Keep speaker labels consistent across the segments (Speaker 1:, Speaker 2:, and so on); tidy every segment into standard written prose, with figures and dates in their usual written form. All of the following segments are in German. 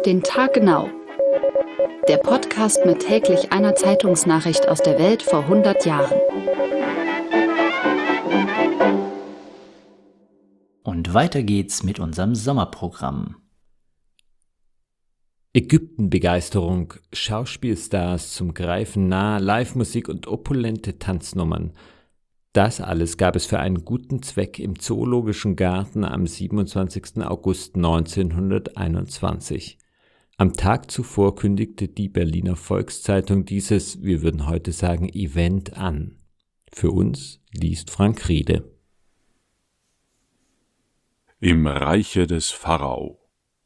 Speaker 1: den Tag genau. Der Podcast mit täglich einer Zeitungsnachricht aus der Welt vor 100 Jahren.
Speaker 2: Und weiter geht's mit unserem Sommerprogramm.
Speaker 3: Ägyptenbegeisterung, Schauspielstars zum Greifen nah, Livemusik und opulente Tanznummern. Das alles gab es für einen guten Zweck im Zoologischen Garten am 27. August 1921. Am Tag zuvor kündigte die Berliner Volkszeitung dieses, wir würden heute sagen, Event an. Für uns liest Frank Riede.
Speaker 4: Im Reiche des Pharao.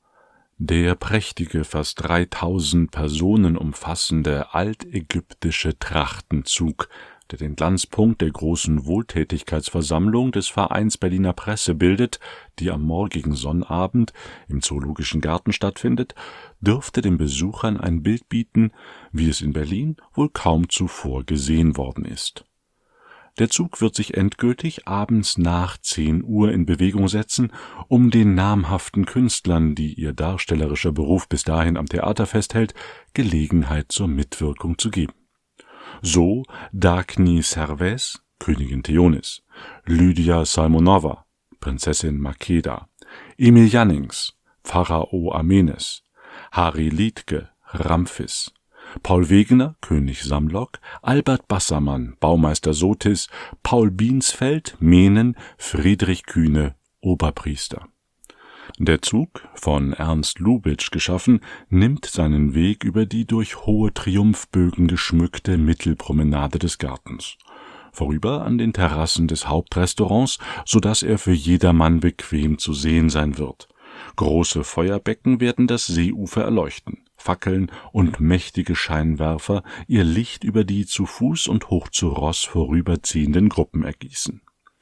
Speaker 4: Der prächtige, fast 3000 Personen umfassende altägyptische Trachtenzug, der den Glanzpunkt der großen Wohltätigkeitsversammlung des Vereins Berliner Presse bildet, die am morgigen Sonnabend im Zoologischen Garten stattfindet, dürfte den Besuchern ein Bild bieten, wie es in Berlin wohl kaum zuvor gesehen worden ist. Der Zug wird sich endgültig abends nach 10 Uhr in Bewegung setzen, um den namhaften Künstlern, die ihr darstellerischer Beruf bis dahin am Theater festhält, Gelegenheit zur Mitwirkung zu geben. So Dagny Servais, Königin Theonis, Lydia Salmonova, Prinzessin Makeda, Emil Jannings, Pharao Amenes, Harry Liedtke, Ramphis, Paul Wegener, König Samlok, Albert Bassermann, Baumeister Sothis, Paul Biensfeld, Menen, Friedrich Kühne, Oberpriester. Der Zug, von Ernst Lubitsch geschaffen, nimmt seinen Weg über die durch hohe Triumphbögen geschmückte Mittelpromenade des Gartens, vorüber an den Terrassen des Hauptrestaurants, so dass er für jedermann bequem zu sehen sein wird. Große Feuerbecken werden das Seeufer erleuchten, Fackeln und mächtige Scheinwerfer ihr Licht über die zu Fuß und hoch zu Ross vorüberziehenden Gruppen ergießen.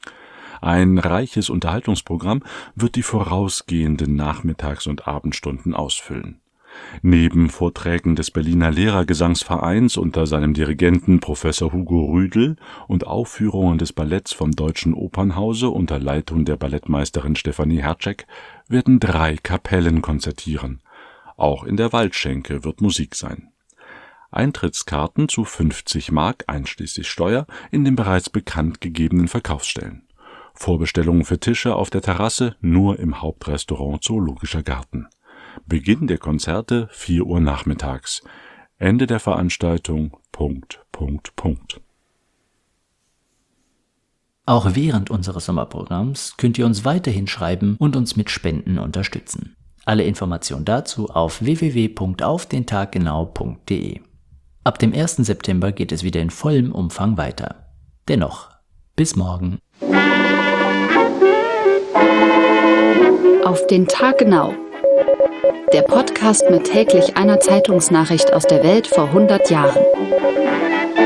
Speaker 4: Ein reiches Unterhaltungsprogramm wird die vorausgehenden Nachmittags- und Abendstunden ausfüllen. Neben Vorträgen des Berliner Lehrergesangsvereins unter seinem Dirigenten Professor Hugo Rüdel und Aufführungen des Balletts vom Deutschen Opernhause unter Leitung der Ballettmeisterin Stefanie Hercek werden 3 Kapellen konzertieren. Auch in der Waldschenke wird Musik sein. Eintrittskarten zu 50 Mark einschließlich Steuer in den bereits bekannt gegebenen Verkaufsstellen. Vorbestellungen für Tische auf der Terrasse nur im Hauptrestaurant Zoologischer Garten. Beginn der Konzerte 4 Uhr nachmittags. Ende der Veranstaltung ...
Speaker 2: Auch während unseres Sommerprogramms könnt ihr uns weiterhin schreiben und uns mit Spenden unterstützen. Alle Informationen dazu auf www.aufdentaggenau.de. Ab dem 1. September geht es wieder in vollem Umfang weiter. Dennoch, bis morgen.
Speaker 1: Auf den Tag genau. Der Podcast mit täglich einer Zeitungsnachricht aus der Welt vor 100 Jahren.